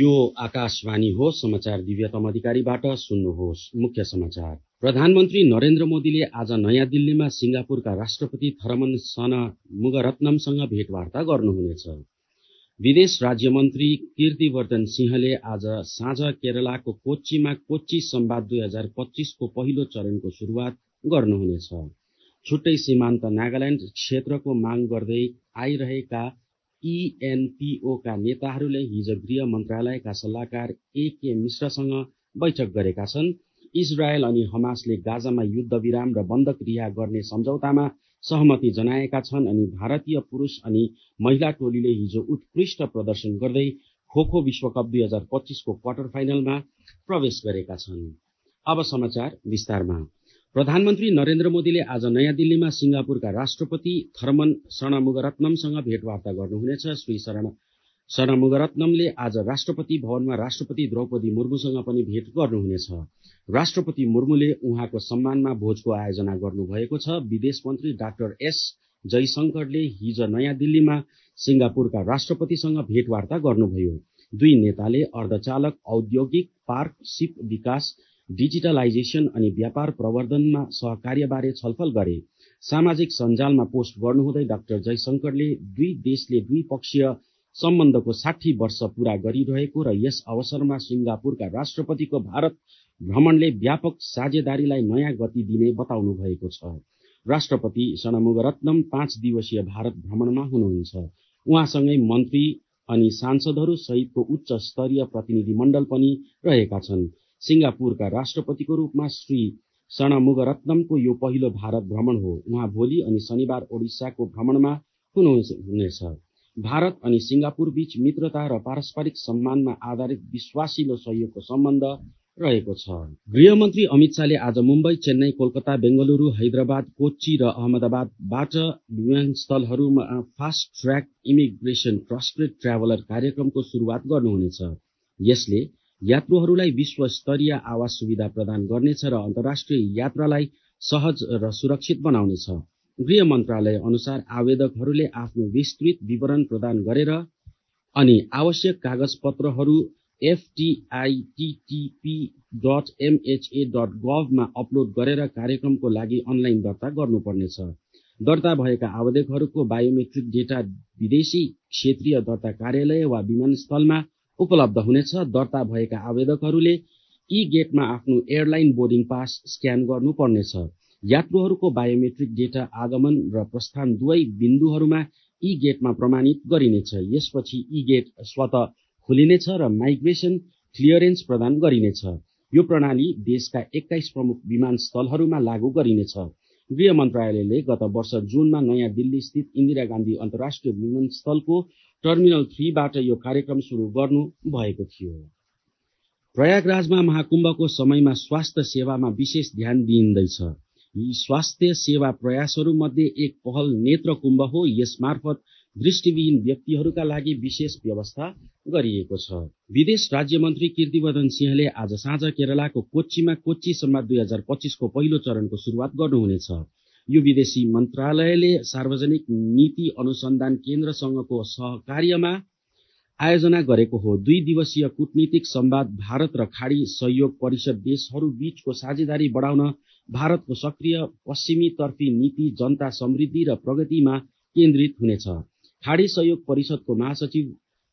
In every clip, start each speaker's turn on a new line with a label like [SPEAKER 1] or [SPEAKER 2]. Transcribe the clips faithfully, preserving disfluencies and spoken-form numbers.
[SPEAKER 1] यो आकाशवाणी हो। समाचार दिव्यतम अधिकारीबाट सुन्नुहोस्। मुख्य समाचार। प्रधानमन्त्री नरेन्द्र मोदीले आज नयाँ दिल्लीमा सिंगापुरका राष्ट्रपति थरमन शनमुगरत्नमसँग भेटवार्ता गर्नुहुनेछ। विदेश राज्यमन्त्री कीर्तिवर्धन सिंहले आज साँझ केरलाको कोच्चीमा कोच्ची संवाद दुई हजार पच्चीसको पहिलो चरणको शुरूआत गर्नुहुनेछ। छुट्टै सीमान्त नागाल्याण्ड क्षेत्रको माग गर्दै आइरहेका ईएनपीओ का नेताहरूले हिज गृह मन्त्रालयका सल्लाहकार ए के मिश्रसँग बैठक गरेका छन्। इजरायल अनि हमासले गाजामा युद्ध विराम र बन्दक रिहा गर्ने सम्झौतामा सहमति जनाएका छन् अनि भारतीय पुरुष अनि महिला टोलीले हिजो उत्कृष्ट प्रदर्शन गर्दै खोखो विश्वकप दुई हजार पच्चीसको क्वार्टर फाइनलमा प्रवेश गरेका छन्। अब समाचार विस्तारमा। प्रधानमन्त्री नरेन्द्र मोदीले आज नयाँ दिल्लीमा सिंगापुरका राष्ट्रपति थरमन शनमुगरत्नमसँग भेटवार्ता गर्नुहुनेछ। श्री शनमुगरत्नमले आज राष्ट्रपति भवनमा राष्ट्रपति द्रौपदी मुर्मुसँग पनि भेट गर्नुहुनेछ। राष्ट्रपति मुर्मुले उहाँको सम्मानमा भोजको आयोजना गर्नुभएको छ। विदेश मन्त्री डाक्टर एस जयशंकरले हिज नयाँ दिल्लीमा सिंगापुरका राष्ट्रपतिसँग भेटवार्ता गर्नुभयो। दुई नेताले अर्धचालक औद्योगिक पार्क, सिप विकास, डिजिटलाइजेशन अनि व्यापार प्रवर्धनमा सहकार्यबारे छलफल गरे। सामाजिक सञ्जालमा पोस्ट गर्नुहुँदै डाक्टर जयशंकरले दुई देशले द्विपक्षीय सम्बन्धको साठी वर्ष पूरा गरिरहेको र यस अवसरमा सिंगापुरका राष्ट्रपतिको भारत भ्रमणले व्यापक साझेदारीलाई नयाँ गति दिने बताउनु भएको छ। राष्ट्रपति शनमुगरत्नम पाँच दिवसीय भारत भ्रमणमा हुनुहुन्छ। उहाँसँगै मन्त्री अनि सांसदहरू सहितको उच्च स्तरीय प्रतिनिधिमण्डल पनि रहेका छन्। सिंगापुरका राष्ट्रपतिको रूपमा श्री शनमुगरत्नमको यो पहिलो भारत भ्रमण हो। उहाँ भोलि अनि शनिबार ओडिसाको भ्रमणमा हुनुहुनेछ। भारत अनि सिंगापुर बीच मित्रता र पारस्परिक सम्मानमा आधारित विश्वासिलो सहयोगको सम्बन्ध रहेको छ। गृहमन्त्री अमित शाहले आज मुम्बई, चेन्नई, कोलकाता, बेंगलुरू, हैदराबाद, कोच्चि र अहमदाबादबाट विमानस्थलहरूमा fast track immigration trusted traveller कार्यक्रमको शुरूआत गर्नुहुनेछ। यसले यात्रुहरूलाई विश्व स्तरीय आवास सुविधा प्रदान गर्नेछ र अन्तर्राष्ट्रिय यात्रालाई सहज र सुरक्षित बनाउनेछ। गृह मन्त्रालय अनुसार आवेदकहरूले आफ्नो विस्तृत विवरण प्रदान गरेर अनि आवश्यक कागज पत्रहरू एफटीआईटीटीपी डट एमएचए डट गभमा अपलोड गरेर कार्यक्रमको लागि अनलाइन दर्ता गर्नुपर्नेछ। दर्ता भएका आवेदकहरूको बायोमेट्रिक डेटा विदेशी क्षेत्रीय दर्ता कार्यालय वा विमानस्थलमा उपलब्ध हुनेछ। दर्ता भएका आवेदकहरूले ई गेटमा आफ्नो एयरलाइन बोर्डिङ पास स्क्यान गर्नुपर्नेछ। यात्रुहरूको बायोमेट्रिक डेटा आगमन र प्रस्थान दुवै बिन्दुहरूमा ई गेटमा प्रमाणित गरिनेछ। यसपछि ई गेट स्वतः खुलिनेछ र माइग्रेसन क्लियरेन्स प्रदान गरिनेछ। यो प्रणाली देशका एक्काइस प्रमुख विमानस्थलहरूमा लागू गरिनेछ। गृह मन्त्रालयले गत वर्ष जुनमा नयाँ दिल्ली स्थित इन्दिरा गान्धी अन्तर्राष्ट्रिय विमानस्थलको टर्मिनल थ्रीबाट यो कार्यक्रम शुरू गर्नु भएको थियो। प्रयागराजमा महाकुम्भको समयमा स्वास्थ्य सेवामा विशेष ध्यान दिइँदैछ। यी स्वास्थ्य सेवा प्रयासहरू मध्ये एक पहल नेत्र कुम्भ हो। यस मार्फत दृष्टिविहीन व्यक्तिहरूका लागि विशेष व्यवस्था गरिएको छ। विदेश राज्यमन्त्री कीर्तिवर्धन सिंहले आज साँझ केरलाको कोच्चीमा कोच्ची संवाद दुई हजार पच्चीसको पहिलो चरणको शुरूआत गर्नुहुनेछ। यो विदेशी मन्त्रालयले सार्वजनिक नीति अनुसन्धान केन्द्रसँगको सहकार्यमा आयोजना गरेको हो। दुई दिवसीय कूटनीतिक संवाद भारत र खाडी सहयोग परिषद देशहरू बीचको साझेदारी बढाउन भारतको सक्रिय पश्चिमी तर्फी नीति जनता समृद्धि र प्रगतिमा केन्द्रित हुनेछ। खाडी सहयोग परिषदको महासचिव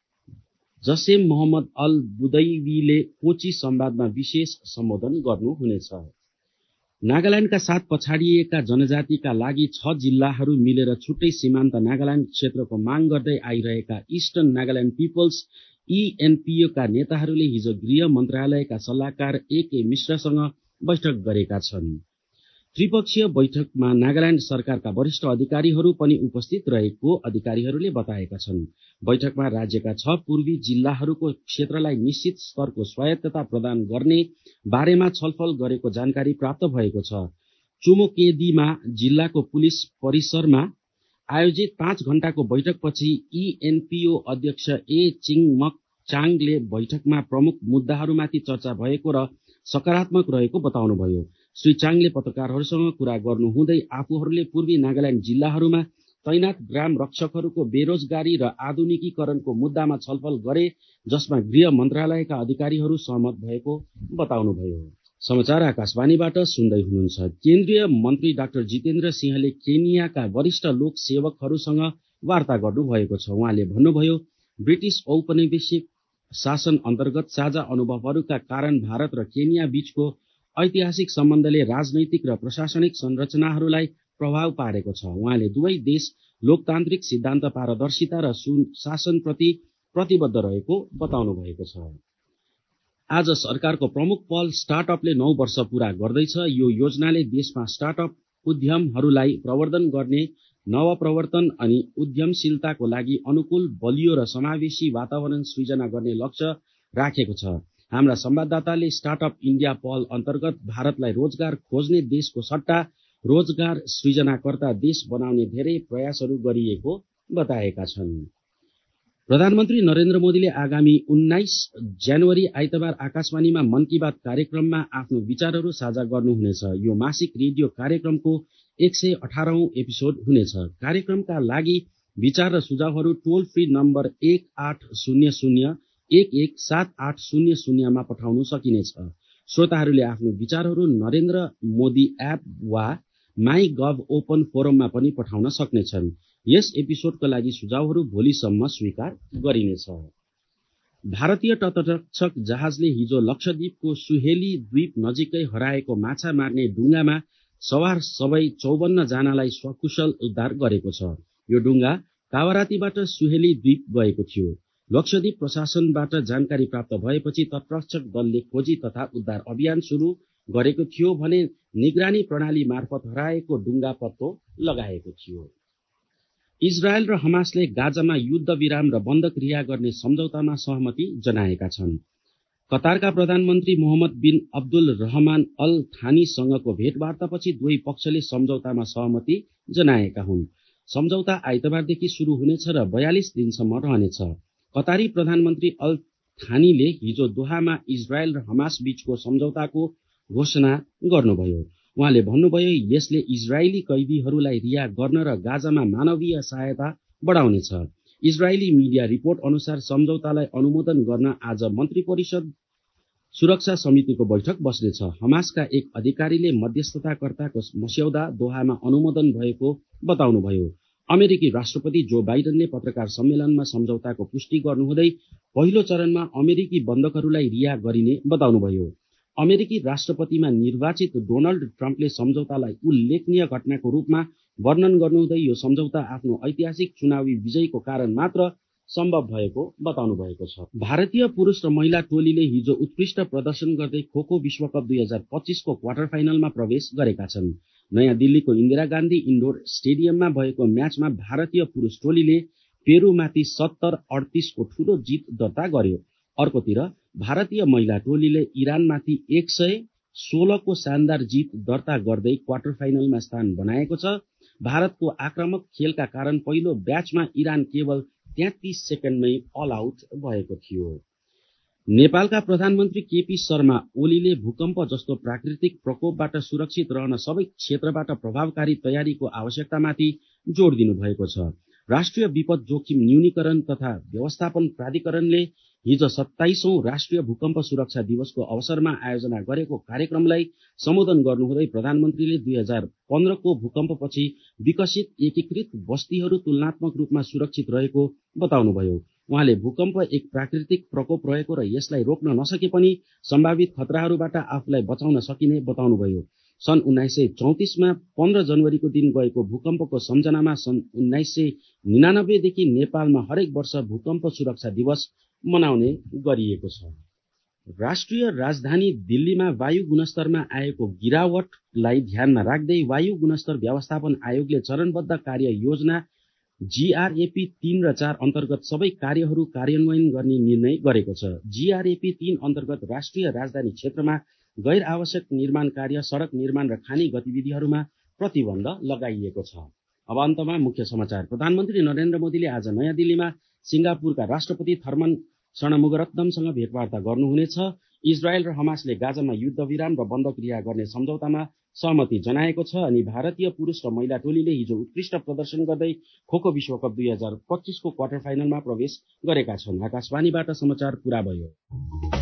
[SPEAKER 1] जसेम मोहम्मद अल बुदैवीले कोच्चि संवादमा विशेष सम्बोधन गर्नुहुनेछ। नागाल्याण्डका साथ पछाडिएका जनजातिका लागि छ जिल्लाहरू मिलेर छुट्टै सीमान्त नागाल्याण्ड क्षेत्रको माग गर्दै आइरहेका इस्टर्न नागाल्याण्ड पिपल्स ईएनपीओ का नेताहरूले हिज गृह मन्त्रालयका सल्लाहकार ए के मिश्रसँग बैठक गरेका छन्। त्रिपक्षीय बैठकमा नागाल्याण्ड सरकारका वरिष्ठ अधिकारीहरू पनि उपस्थित रहेको अधिकारीहरूले बताएका छन्। बैठकमा राज्यका छ पूर्वी जिल्लाहरूको क्षेत्रलाई निश्चित स्तरको स्वायत्तता प्रदान गर्ने बारेमा छलफल गरेको जानकारी प्राप्त भएको छ। चुमोकेदीमा जिल्लाको पुलिस परिसरमा आयोजित पाँच घण्टाको बैठकपछि ईएनपीओ अध्यक्ष ए चिङमक चाङले बैठकमा प्रमुख मुद्दाहरूमाथि चर्चा भएको र सकारात्मक रहेको बताउनुभयो। श्री चाङले पत्रकारहरूसँग कुरा गर्नुहुँदै आफूहरूले पूर्वी नागाल्याण्ड जिल्लाहरूमा तैनात ग्राम रक्षकहरूको बेरोजगारी र आधुनिकीकरणको मुद्दामा छलफल गरे, जसमा गृह मन्त्रालयका अधिकारीहरू सहमत भएको बताउनुभयो। समाचार आकाशवाणीबाट सुन्दै हुनुहुन्छ। केन्द्रीय मन्त्री डाक्टर जितेन्द्र सिंहले केनियाका वरिष्ठ लोक सेवकहरूसँग वार्ता गर्नुभएको छ। उहाँले भन्नुभयो, ब्रिटिश औपनिवेशिक शासन अन्तर्गत साझा अनुभवहरूका कारण भारत र केनिया बीचको ऐतिहासिक सम्बन्धले राजनैतिक र प्रशासनिक संरचनाहरूलाई प्रभाव पारेको छ। उहाँले दुवै देश लोकतान्त्रिक सिद्धान्त, पारदर्शिता र सुशासनप्रति प्रतिबद्ध रहेको बताउनु भएको छ। आज सरकारको प्रमुख पहल स्टार्टअपले नौ वर्ष पूरा गर्दैछ। यो योजनाले देशमा स्टार्टअप उद्यमहरूलाई प्रवर्धन गर्ने, नवप्रवर्तन अनि उद्यमशीलताको लागि अनुकूल, बलियो र समावेशी वातावरण सृजना गर्ने लक्ष्य राखेको छ। हाम्रा संवाददाताले स्टार्टअप इण्डिया पहल अन्तर्गत भारतलाई रोजगार खोज्ने देशको सट्टा रोजगार सृजनाकर्ता देश बनाउने धेरै प्रयासहरू गरिएको बताएका छन्। प्रधानमन्त्री नरेन्द्र मोदीले आगामी उन्नाइस जनवरी आइतबार आकाशवाणीमा मन की बात कार्यक्रममा आफ्नो विचारहरू साझा गर्नुहुनेछ। यो मासिक रेडियो कार्यक्रमको एक सय अठारौं एपिसोड हुनेछ। कार्यक्रमका लागि विचार र सुझावहरू टोल फ्री नम्बर एक आठ शून्य शून्य एक एक सात आठ शून्य शून्यमा पठाउन सकिनेछ। श्रोताहरूले आफ्नो विचारहरू नरेन्द्र मोदी एप वा माई गभ ओपन फोरममा पनि पठाउन सक्नेछन्। यस एपिसोडका लागि सुझावहरू भोलिसम्म स्वीकार गरिनेछ। भारतीय तटरक्षक जहाजले हिजो लक्षद्वीपको सुहेली द्वीप नजिकै हराएको माछा मार्ने डुङ्गामा सवार सबै चौवन्न जनालाई सकुशल उद्धार गरेको छ। यो डुङ्गा कावारातीबाट सुहेली द्वीप गएको थियो। लक्षद्वीप प्रशासनबाट जानकारी प्राप्त भएपछि तटरक्षक दलले खोजी तथा उद्धार अभियान शुरू गरेको थियो भने निगरानी प्रणाली मार्फत हराएको डुङ्गा पत्तो लगाएको थियो। इजरायल र हमासले गाजामा युद्ध विराम र बन्द क्रिया गर्ने सम्झौतामा सहमति जनाएका छन्। कतारका प्रधानमन्त्री Mohammed bin Abdul Rahman Al थानीसँगको भेटवार्तापछि दुवै पक्षले सम्झौतामा सहमति जनाएका हुन्। सम्झौता आइतबारदेखि शुरू हुनेछ र बयालिस दिनसम्म रहनेछ। कतारी प्रधानमन्त्री अल थानीले हिजो दोहामा इजरायल र हमास बीचको सम्झौताको घोषणा गर्नुभयो। उहाँले भन्नुभयो, यसले इजरायली कैदीहरूलाई रिहा गर्न र गाजामा मानवीय सहायता बढाउनेछ। इजरायली मिडिया रिपोर्ट अनुसार सम्झौतालाई अनुमोदन गर्न आज मन्त्री परिषद सुरक्षा समितिको बैठक बस्नेछ। हमासका एक अधिकारीले मध्यस्थताकर्ताको मस्यौदा दोहामा अनुमोदन भएको बताउनुभयो। अमेरिकी राष्ट्रपति जो बाइडेनले पत्रकार सम्मेलनमा सम्झौताको पुष्टि गर्नुहुँदै पहिलो चरणमा अमेरिकी बन्धकहरूलाई रिहा गरिने बताउनुभयो। अमेरिकी राष्ट्रपतिमा निर्वाचित डोनाल्ड ट्रम्पले सम्झौतालाई उल्लेखनीय घटनाको रूपमा वर्णन गर्नुहुँदै यो सम्झौता आफ्नो ऐतिहासिक चुनावी विजयको कारण मात्र सम्भव भएको बताउनु भएको छ। भारतीय पुरुष र महिला टोलीले हिजो उत्कृष्ट प्रदर्शन गर्दै खोखो विश्वकप दुई हजार पच्चीसको क्वार्टर फाइनलमा प्रवेश गरेका छन्। नयाँ दिल्लीको इन्दिरा गान्धी इन्डोर स्टेडियममा भएको म्याचमा भारतीय पुरुष टोलीले पेरूमाथि सत्तर अडतिसको ठूलो जित दर्ता गर्यो। अर्कोतिर भारतीय महिला टोलीले इरानमाथि एक सय सोह्रको शानदार जित दर्ता गर्दै क्वार्टर फाइनलमा स्थान बनाएको छ। भारतको आक्रामक खेलका कारण पहिलो ब्याचमा इरान केवल तेत्तीस सेकेन्डमै अल आउट भएको थियो। नेपालका प्रधानमन्त्री केपी शर्मा ओलीले भूकम्प जस्तो प्राकृतिक प्रकोपबाट सुरक्षित रहन सबै क्षेत्रबाट प्रभावकारी तयारीको आवश्यकतामाथि जोड़ दिनुभएको छ। राष्ट्रिय विपद जोखिम न्यूनीकरण तथा व्यवस्थापन प्राधिकरणले हिज सत्ताइसौं राष्ट्रिय भूकम्प सुरक्षा दिवसको अवसरमा आयोजना गरेको कार्यक्रमलाई सम्बोधन गर्नुहुँदै प्रधानमन्त्रीले दुई हजार पन्ध्रको भूकम्पपछि विकसित एकीकृत बस्तीहरू तुलनात्मक रूपमा सुरक्षित रहेको बताउनुभयो। उहाँले भूकम्प एक प्राकृतिक प्रकोप रहेको र यसलाई रोक्न नसके पनि सम्भावित खतराहरूबाट आफूलाई बचाउन सकिने बताउनुभयो। सन् उन्नाइस सय चौतिसमा पन्ध्र जनवरीको दिन गएको भूकम्पको सम्झनामा सन् उन्नाइस सय निनानब्बेदेखि नेपालमा हरेक वर्ष भूकम्प सुरक्षा दिवस मनाउने गरिएको छ। राष्ट्रिय राजधानी दिल्लीमा वायु गुणस्तरमा आएको गिरावटलाई ध्यानमा राख्दै वायु गुणस्तर व्यवस्थापन आयोगले चरणबद्ध कार्य योजना जीआरएपी तीन र चार अन्तर्गत सबै कार्यहरू कार्यान्वयन गर्ने निर्णय गरेको छ। जीआरएपी तीन अन्तर्गत राष्ट्रिय राजधानी क्षेत्रमा गैर आवश्यक निर्माण कार्य, सड़क निर्माण र खानी गतिविधिहरूमा प्रतिबन्ध लगाइएको छ। अब अन्तमा मुख्य समाचार। प्रधानमन्त्री नरेन्द्र मोदीले आज नयाँ दिल्लीमा सिंगापुरका राष्ट्रपति थर्मन षणमुगरत्नमसँग भेटवार्ता गर्नुहुनेछ। इजरायल र हमासले गाजामा युद्ध विराम र बन्द क्रिया गर्ने सम्झौतामा सहमति जनाएको छ अनि भारतीय पुरुष र महिला टोलीले हिजो उत्कृष्ट प्रदर्शन गर्दै खोखो विश्वकप दुई हजार पच्चीसको क्वार्टर फाइनलमा प्रवेश गरेका छन्। आकाशवाणीबाट समाचार पूरा भयो।